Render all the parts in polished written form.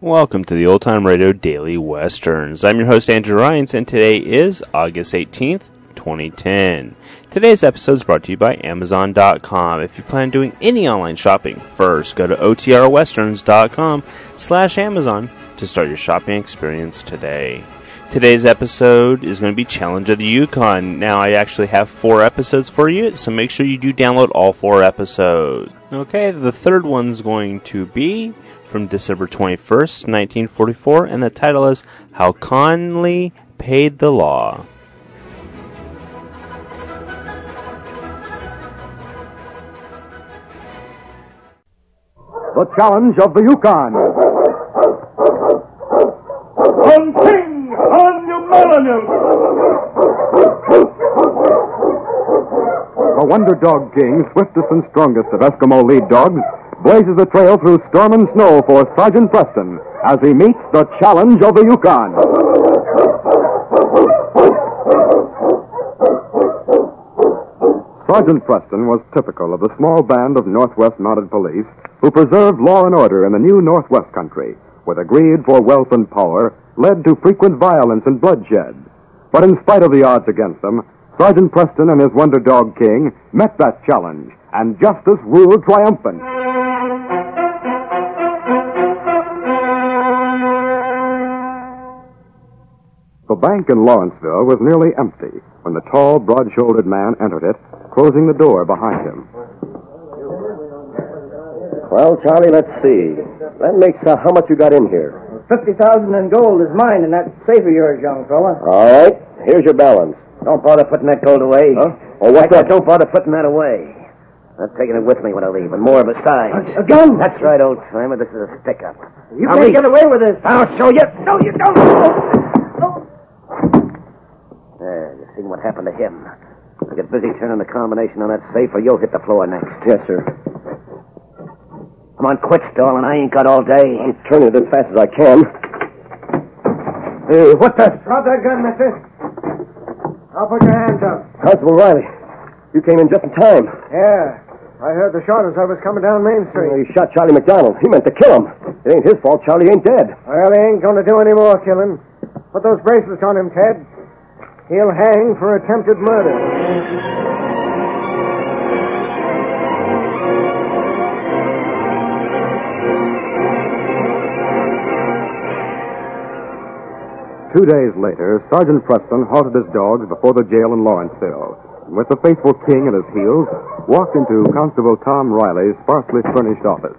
Welcome to the Old Time Radio Daily Westerns. I'm your host, Andrew Rhynes, and today is August 18th, 2010. Today's episode is brought to you by Amazon.com. If you plan on doing any online shopping, first go to otrwesterns.com/Amazon to start your shopping experience today. Today's episode is going to be Challenge of the Yukon. Now, I actually have 4 episodes for you, so make sure you do download all 4 episodes. Okay, the third one's going to be from December 21st, 1944, and the title is How Conley Paid the Law. The Challenge of the Yukon. On King, on your Molyneux! The Wonder Dog King, swiftest and strongest of Eskimo lead dogs, blazes a trail through storm and snow for Sergeant Preston as he meets the Challenge of the Yukon. Sergeant Preston was typical of the small band of Northwest Mounted Police who preserved law and order in the new Northwest country, where the greed for wealth and power led to frequent violence and bloodshed. But in spite of the odds against them, Sergeant Preston and his Wonder Dog King met that challenge, and justice ruled triumphant. The bank in Lawrenceville was nearly empty when the tall, broad-shouldered man entered it, closing the door behind him. Well, Charlie, let's see. That makes how much you got in here? 50,000 in gold is mine in that safe of yours, young fella. All right. Here's your balance. Don't bother putting that gold away. Huh? Oh, what's that? Don't bother putting that away. I'm taking it with me when I leave, and more besides. A gun? That's right, old timer. This is a stick-up. You can't get away with this. I'll show you. No, you don't. There, you see what happened to him. I'll get busy turning the combination on that safe, or you'll hit the floor next. Yes, sir. Come on, quit stalling. I ain't got all day. I'm turning it as fast as I can. Hey, what the? Drop that gun, mister. I'll put your hands up. Constable Riley, you came in just in time. Yeah. I heard the shot as I was coming down Main Street. He shot Charlie McDonald. He meant to kill him. It ain't his fault Charlie ain't dead. Well, he ain't going to do any more killing. Put those bracelets on him, Ted. He'll hang for attempted murder. Two days later, Sergeant Preston halted his dogs before the jail in Lawrenceville, and with the faithful King at his heels, walked into Constable Tom Riley's sparsely furnished office.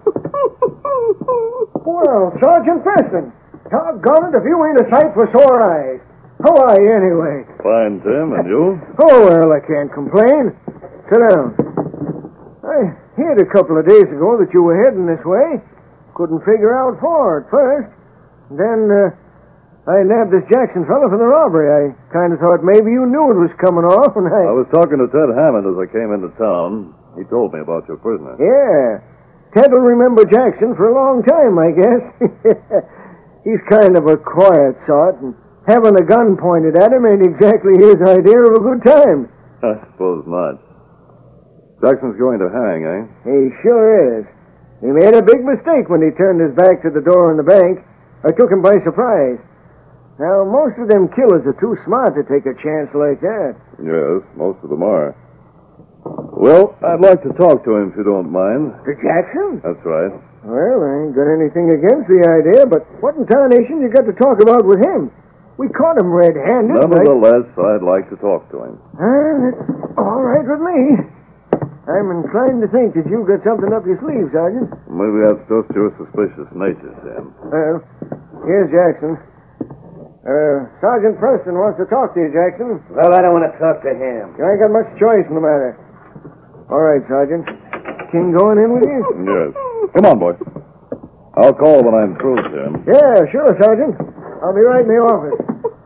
Well, Sergeant Preston, doggone it if you ain't a sight for sore eyes. How are you, anyway? Fine, Tim, and you? Oh, well, I can't complain. Sit down. I heard a couple of days ago that you were heading this way. Couldn't figure out for it first. Then, I nabbed this Jackson fellow for the robbery. I kind of thought maybe you knew it was coming off, and I was talking to Ted Hammond as I came into town. He told me about your prisoner. Yeah. Ted will remember Jackson for a long time, I guess. He's kind of a quiet sort, and having a gun pointed at him ain't exactly his idea of a good time. I suppose not. Jackson's going to hang, eh? He sure is. He made a big mistake when he turned his back to the door in the bank. I took him by surprise. Now, most of them killers are too smart to take a chance like that. Yes, most of them are. Well, I'd like to talk to him if you don't mind. To Jackson? That's right. Well, I ain't got anything against the idea, but what in tarnation you got to talk about with him? We caught him red-handed. Nevertheless, I'd like to talk to him. That's all right with me. I'm inclined to think that you've got something up your sleeve, Sergeant. Maybe that's just your suspicious nature, Sam. Well, here's Jackson. Sergeant Preston wants to talk to you, Jackson. Well, I don't want to talk to him. You ain't got much choice in the matter. All right, Sergeant. King going in with you? Yes. Come on, boy. I'll call when I'm through, Sam. Yeah, sure, Sergeant. I'll be right in the office.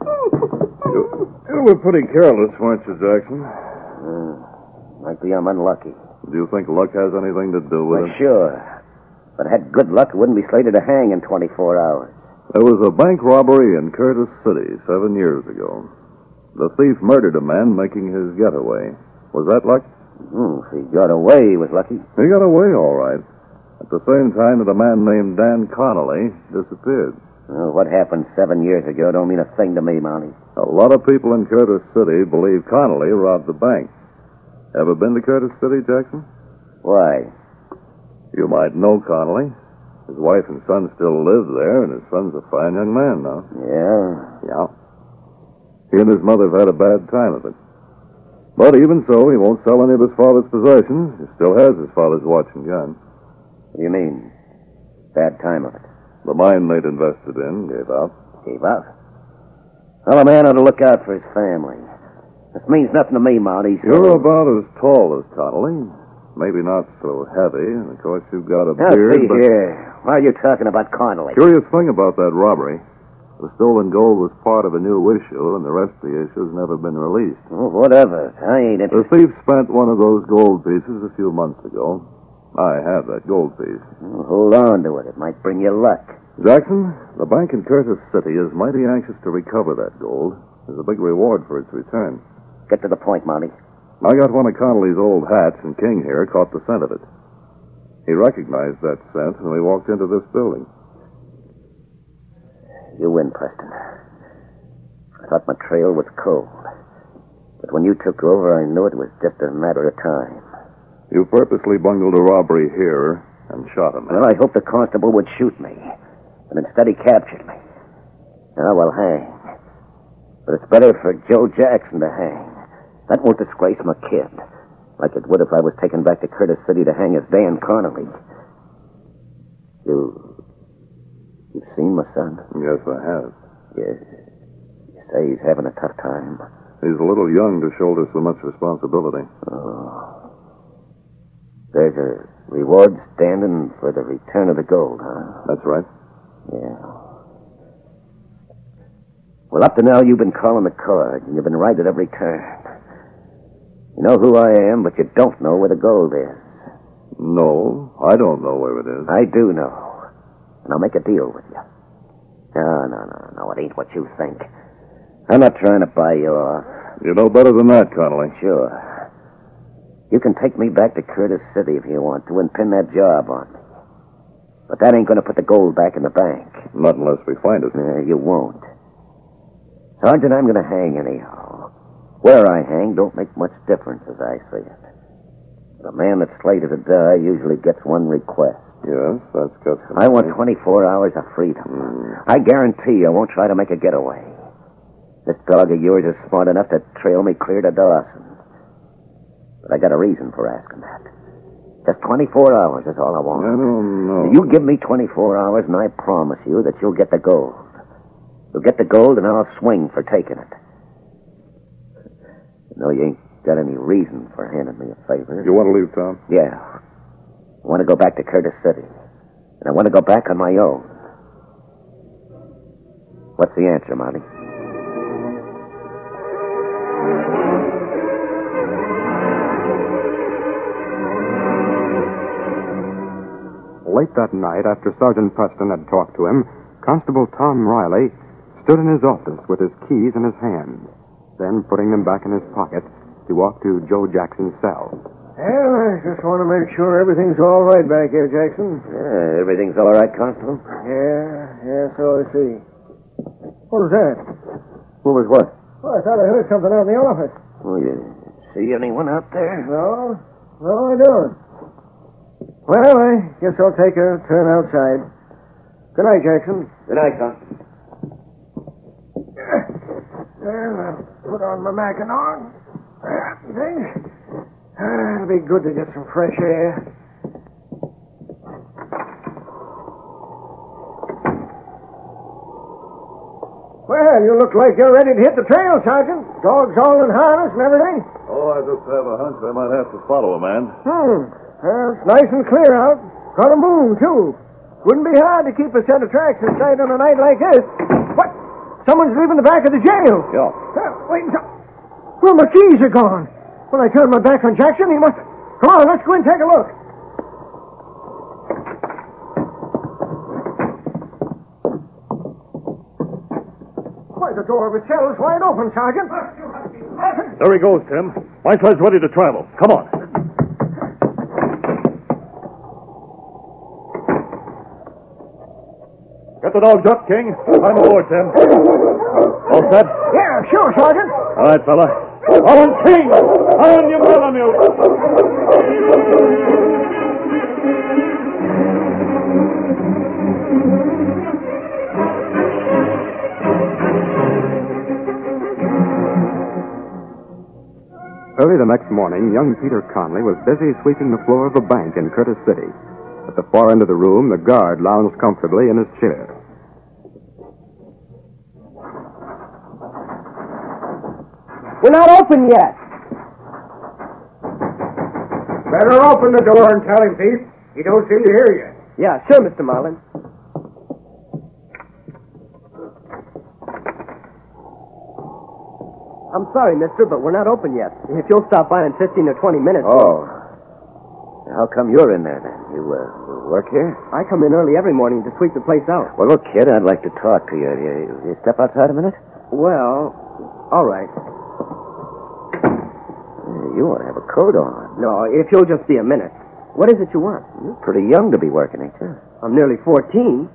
You were pretty careless, weren't you, Jackson? Might be I'm unlucky. Do you think luck has anything to do with Well, it? sure. But had good luck, it wouldn't be slated to hang in 24 hours. There was a bank robbery in Curtis City 7 years ago. The thief murdered a man making his getaway. Was that luck? If he got away, he was lucky. He got away all right. At the same time that a man named Dan Connolly disappeared. Well, what happened 7 years ago don't mean a thing to me, Monty. A lot of people in Curtis City believe Connolly robbed the bank. Ever been to Curtis City, Jackson? Why? You might know Connolly. His wife and son still live there, and his son's a fine young man now. Yeah? Yeah. He and his mother have had a bad time of it. But even so, he won't sell any of his father's possessions. He still has his father's watch and gun. What do you mean? Bad time of it? The mine they'd invested in gave out. Gave up? Well, a man ought to look out for his family. This means nothing to me, Monty. So... You're about as tall as Connolly. Maybe not so heavy, and of course you've got a now, beard, see but... here. Why are you talking about Connolly? Curious thing about that robbery. The stolen gold was part of a new issue, and the rest of the issue's never been released. Oh, whatever. I ain't The interested. thief spent one of those gold pieces a few months ago. I have that gold piece. Oh, hold on to it. It might bring you luck. Jackson, the bank in Curtis City is mighty anxious to recover that gold. There's a big reward for its return. Get to the point, Monty. I got one of Connolly's old hats, and King here caught the scent of it. He recognized that scent when we walked into this building. You win, Preston. I thought my trail was cold. But when you took over, I knew it was just a matter of time. You purposely bungled a robbery here and shot a man. Well, I hoped the constable would shoot me. But instead he captured me. Now, well, hang. But it's better for Joe Jackson to hang. That won't disgrace my kid. Like it would if I was taken back to Curtis City to hang as Dan Connolly. You've seen my son? Yes, I have. You say he's having a tough time. He's a little young to shoulder so much responsibility. Oh. There's a reward standing for the return of the gold, huh? That's right. Yeah. Well, up to now, you've been calling the card, and you've been right at every turn. You know who I am, but you don't know where the gold is. No, I don't know where it is. I do know. And I'll make a deal with you. No, it ain't what you think. I'm not trying to buy you off. You know better than that, Connolly. Sure. You can take me back to Curtis City if you want to and pin that job on me. But that ain't going to put the gold back in the bank. Not unless we find it. You won't. Sergeant, I'm going to hang anyhow. Where I hang don't make much difference as I see it. The man that's slated to die usually gets one request. Yes, that's customary. I want 24 hours of freedom. I guarantee I won't try to make a getaway. This dog of yours is smart enough to trail me clear to Dawson. But I got a reason for asking that. Just 24 hours is all I want. I don't know. You give me 24 hours, and I promise you that you'll get the gold. You'll get the gold, and I'll swing for taking it. No, you ain't got any reason for handing me a favor. You want to leave town? Yeah. I want to go back to Curtis City. And I want to go back on my own. What's the answer, Monty? Late that night, after Sergeant Preston had talked to him, Constable Tom Riley stood in his office with his keys in his hand. Then, putting them back in his pocket, he walked to Joe Jackson's cell. Well, I just want to make sure everything's all right back here, Jackson. Yeah, everything's all right, Constable? Yeah, so I see. What was that? What was what? Oh, I thought I heard something out in the office. Oh, you see anyone out there? No, I don't. Well, I guess I'll take a turn outside. Good night, Jackson. Good night, Constable. Well, I'll put on my Mackinac. Things. It'll be good to get some fresh air. Well, you look like you're ready to hit the trail, Sergeant. Dogs all in harness and everything. Oh, I just have a hunch I might have to follow a man. Well, it's nice and clear out. Got a moon, too. Wouldn't be hard to keep a set of tracks in sight on a night like this. What? Someone's leaving the back of the jail. Yeah. Wait until... Well, my keys are gone. When I turned my back on Jackson, he must... Come on, let's go and take a look. Why, the door of his cell is wide open, Sergeant. There he goes, Tim. My slide's ready to travel. Come on. the dogs up, King. I'm aboard, Tim. All set? Yeah, sure, Sergeant. All right, fella. On King! On you, Malamute! Early the next morning, young Peter Conley was busy sweeping the floor of a bank in Curtis City. At the far end of the room, the guard lounged comfortably in his chair. We're not open yet. Better open the door and tell him, Pete. He don't seem to hear you. Yeah, sure, Mr. Marlin. I'm sorry, mister, but we're not open yet. If you'll stop by in 15 or 20 minutes... Oh. How come you're in there, then? You work here? I come in early every morning to sweep the place out. Well, look, kid, I'd like to talk to you. You step outside a minute? Well, all right. You ought to have a coat on. No, if you'll just be a minute. What is it you want? You're pretty young to be working, ain't you? I'm nearly 14.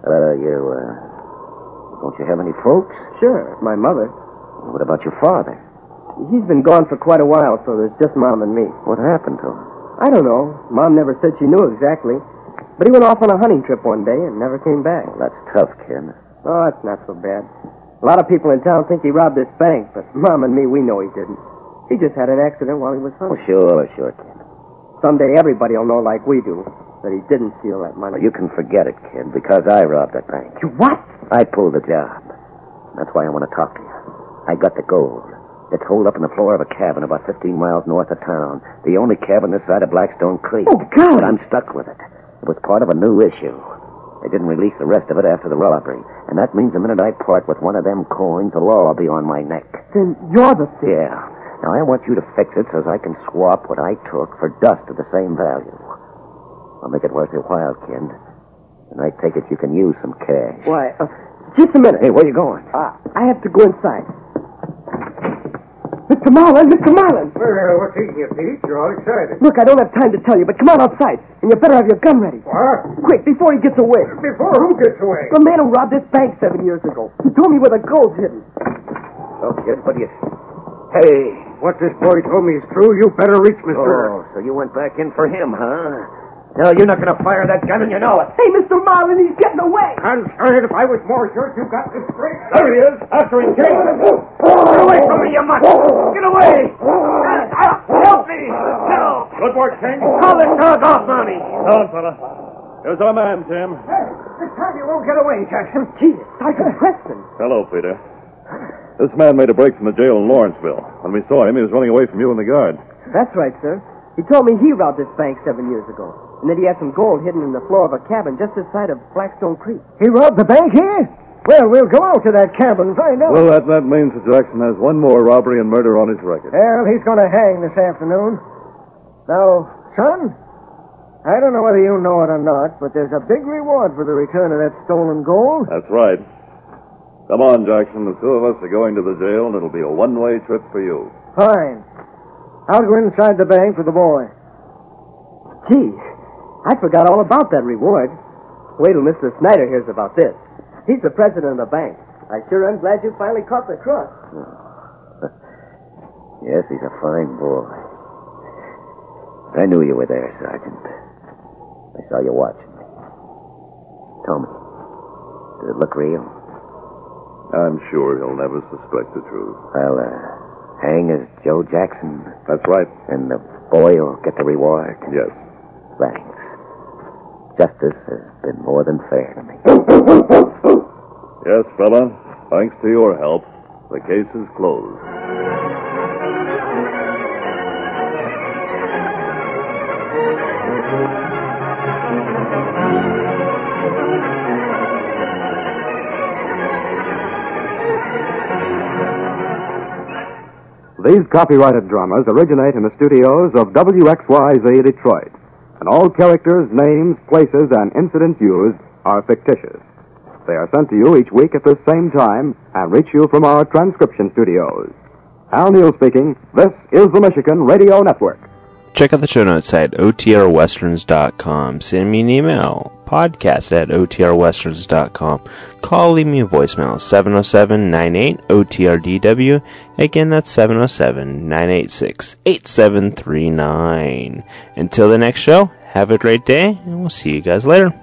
Don't you have any folks? Sure, my mother. What about your father? He's been gone for quite a while, so there's just Mom and me. What happened to him? I don't know. Mom never said she knew exactly. But he went off on a hunting trip one day and never came back. Well, that's tough, kid. Oh, it's not so bad. A lot of people in town think he robbed this bank, but Mom and me, we know he didn't. He just had an accident while he was hunting. Oh, sure, kid. Someday everybody will know like we do that he didn't steal that money. Well, you can forget it, kid, because I robbed that bank. You what? I pulled the job. That's why I want to talk to you. I got the gold. It's holed up in the floor of a cabin about 15 miles north of town. The only cabin this side of Blackstone Creek. Oh, God! But I'm stuck with it. It was part of a new issue. They didn't release the rest of it after the robbery. And that means the minute I part with one of them coins, the law will be on my neck. Then you're the thief. Yeah. Now, I want you to fix it so I can swap what I took for dust of the same value. I'll make it worth your while, kid. And I take it you can use some cash. Why, just a minute. Hey, where you going? I have to go inside. Mr. Marlin! Mr. Marlin! Well, what's eating you, Pete? You're all excited. Look, I don't have time to tell you, but come on outside, and you better have your gun ready. What? Quick, before he gets away. Before who gets away? The man who robbed this bank 7 years ago. He told me where the gold's hidden. Oh, kid, what do you... Hey! What this boy told me is true. You better reach, mister. Oh, so you went back in for him, huh? No, you're not going to fire that gun, and you know it. Hey, Mr. Marlin, he's getting away. Concerned if I was more sure you got this straight. There he is, after him, King. Get away from me, you mutt! Get away! Help me! Help! Good work, King. Call this dog off, Monty. Down, fella. Here's our man, Tim. This time you won't get away, Jackson. Gee, Sergeant Preston. Hello, Peter. This man made a break from the jail in Lawrenceville. When we saw him, he was running away from you and the guard. That's right, sir. He told me he robbed this bank 7 years ago, and that he had some gold hidden in the floor of a cabin just this side of Blackstone Creek. He robbed the bank here? Well, we'll go out to that cabin and find out. Well, that means that Jackson has one more robbery and murder on his record. Well, he's going to hang this afternoon. Now, son, I don't know whether you know it or not, but there's a big reward for the return of that stolen gold. That's right. Come on, Jackson. The two of us are going to the jail, and it'll be a one-way trip for you. Fine. I'll go inside the bank with the boy. Gee, I forgot all about that reward. Wait till Mr. Snyder hears about this. He's the president of the bank. I sure am glad you finally caught the crook. Yes, he's a fine boy. I knew you were there, Sergeant. I saw you watching me. Tell me, did it look real? I'm sure he'll never suspect the truth. I'll hang as Joe Jackson. That's right. And the boy will get the reward. Yes. Thanks. Justice has been more than fair to me. Yes, fella. Thanks to your help, the case is closed. These copyrighted dramas originate in the studios of WXYZ Detroit, and all characters, names, places, and incidents used are fictitious. They are sent to you each week at the same time and reach you from our transcription studios. Al Neal speaking. This is the Michigan Radio Network. Check out the show notes at otrwesterns.com. Send me an email, podcast@otrwesterns.com. Call, leave me a voicemail, 707-98-OTRDW. Again, that's 707-986-8739. Until the next show, have a great day, and we'll see you guys later.